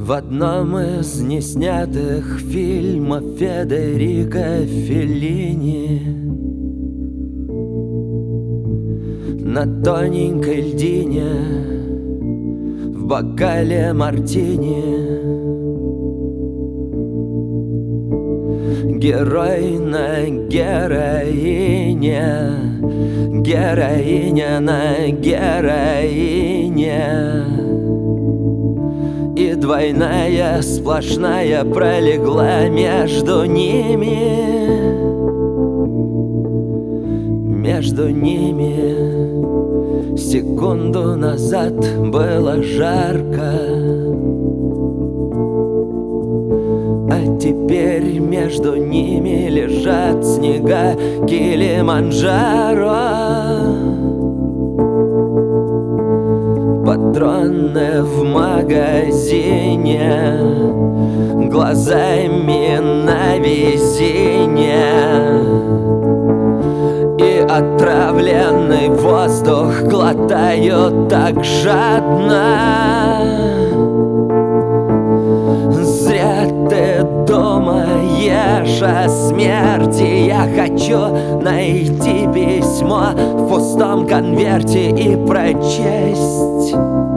В одном из неснятых фильмов Федерико Феллини на тоненькой льдине в бокале мартини герой на героине, героиня на героине. И двойная сплошная пролегла между ними, между ними. Секунду назад было жарко, а теперь между ними лежат снега Килиманджаро. Патроны в магазине, глазами на везение. И отравленный воздух глотаю так жадно. Зря ты думаешь о смерти. Я хочу найти письмо в пустом конверте и прочесть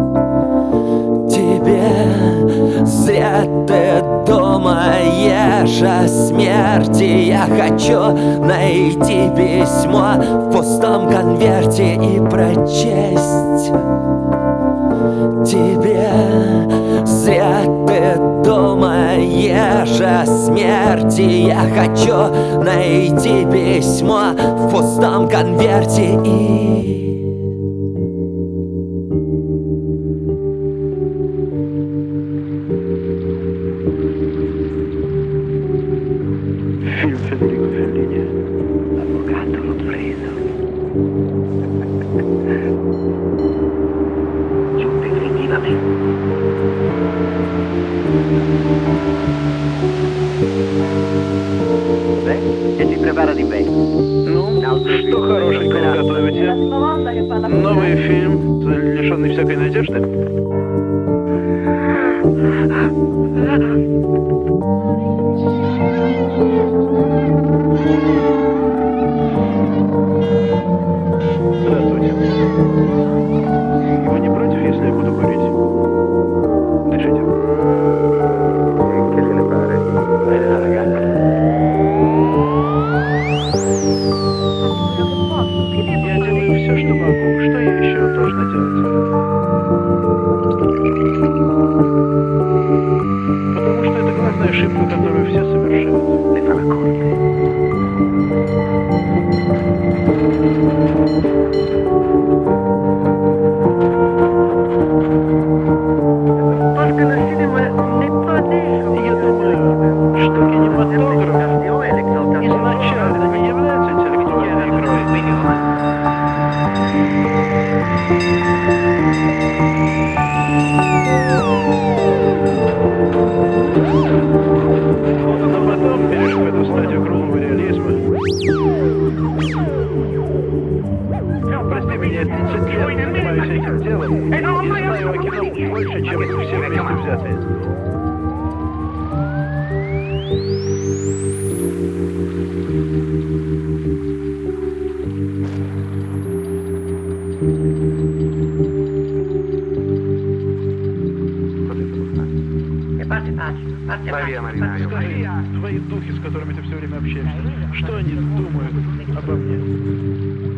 тебе. Зря ты думаешь о смерти. Я хочу найти письмо в пустом конверте и прочесть тебе. Зря ты думаешь о смерти. Я хочу найти письмо в пустом конверте и... Film Federico Fellini. L'avvocato l'ho preso. Giù definitivamente. Beh, che si prepara di bene. Ну, что хорошенького готовите? Новый фильм, лишенный всякой надежды? Здравствуйте. Вы не против, если я буду курить? Дышите. Я делаю все, что могу. Что я еще должна делать? Потому что это главная ошибка, которую все совершают. Только на фильме никто не... Я думаю, что кинематограф изначально не является интеллектуальной игрой. Но потом, пережив эту стадию круглого реализма, прости меня, 30 лет занимаюсь этим делом и знаю о кино больше, чем все вместе взятые. Скажи, твои духи, с которыми ты все время общаешься, что они думают обо мне?